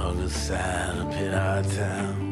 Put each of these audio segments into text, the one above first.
hung a sign up in our town.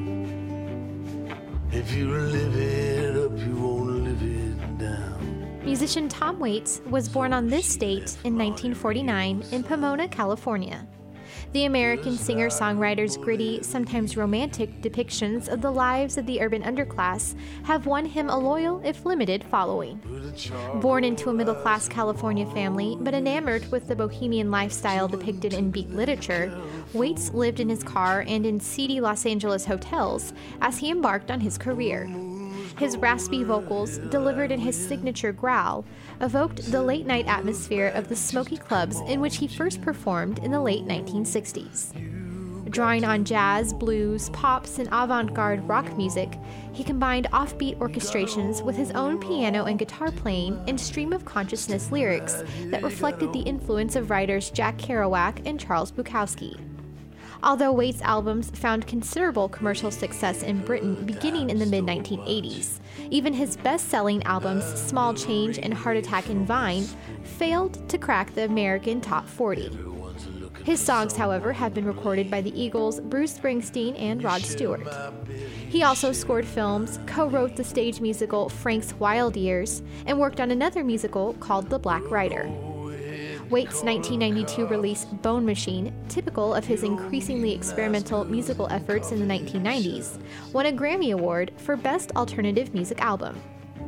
If you live it up, you won't live it down. Musician Tom Waits was born on this date in 1949 in Pomona, California. The American singer-songwriter's gritty, sometimes romantic depictions of the lives of the urban underclass have won him a loyal, if limited, following. Born into a middle-class California family, but enamored with the bohemian lifestyle depicted in beat literature, Waits lived in his car and in seedy Los Angeles hotels as he embarked on his career. His raspy vocals, delivered in his signature growl, evoked the late-night atmosphere of the smoky clubs in which he first performed in the late 1960s. Drawing on jazz, blues, pops, and avant-garde rock music, he combined offbeat orchestrations with his own piano and guitar playing and stream-of-consciousness lyrics that reflected the influence of writers Jack Kerouac and Charles Bukowski. Although Waits' albums found considerable commercial success in Britain beginning in the mid-1980s, even his best-selling albums Small Change and Heart Attack and Vine failed to crack the American top 40. His songs, however, have been recorded by the Eagles, Bruce Springsteen, and Rod Stewart. He also scored films, co-wrote the stage musical Frank's Wild Years, and worked on another musical called The Black Rider. Waits' 1992 release Bone Machine, typical of his increasingly experimental musical efforts in the 1990s, won a Grammy Award for Best Alternative Music Album.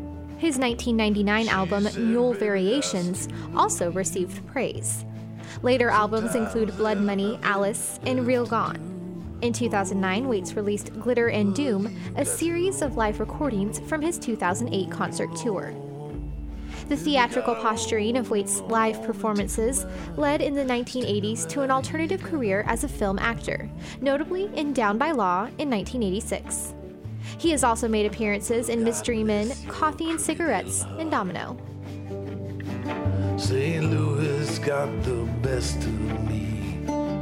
His 1999 album Mule Variations also received praise. Later albums include Blood Money, Alice, and Real Gone. In 2009, Waits released Glitter and Doom, a series of live recordings from his 2008 concert tour. The theatrical posturing of Waits' live performances led in the 1980s to an alternative career as a film actor, notably in Down by Law in 1986. He has also made appearances in Mystery Men, Coffee and Cigarettes, and Domino. St. Louis got the best of me.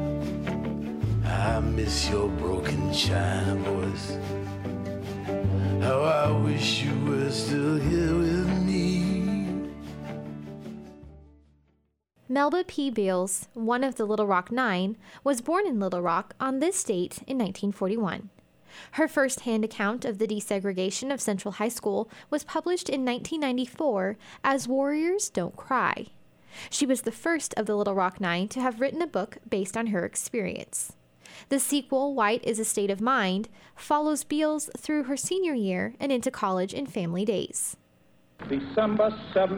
I miss your broken China voice. How I wish you were still here with me. Melba P. Beals, one of the Little Rock Nine, was born in Little Rock on this date in 1941. Her first-hand account of the desegregation of Central High School was published in 1994 as Warriors Don't Cry. She was the first of the Little Rock Nine to have written a book based on her experience. The sequel, White is a State of Mind, follows Beals through her senior year and into college and family days. December 7th,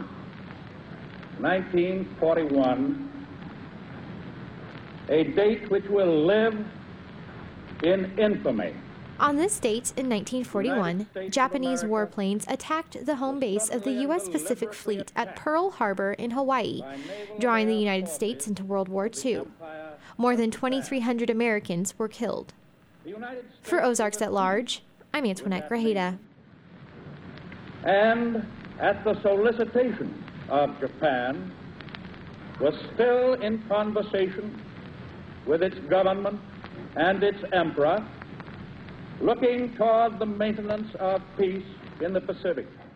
1941, a date which will live in infamy. On this date in 1941, Japanese warplanes attacked the home base of the U.S. Pacific Fleet at Pearl Harbor in Hawaii, drawing the United States into World War II. More than 2,300 Americans were killed. For Ozarks at Large, I'm Antoinette Grajeda. And at the solicitation of Japan, was still in conversation with its government and its emperor, looking toward the maintenance of peace in the Pacific.